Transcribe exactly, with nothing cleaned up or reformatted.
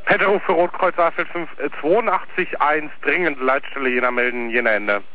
Petterhof für Rotkreuz A fünf, zweiundachtzig eins, dringend, Leitstelle Jena melden, Jena Ende.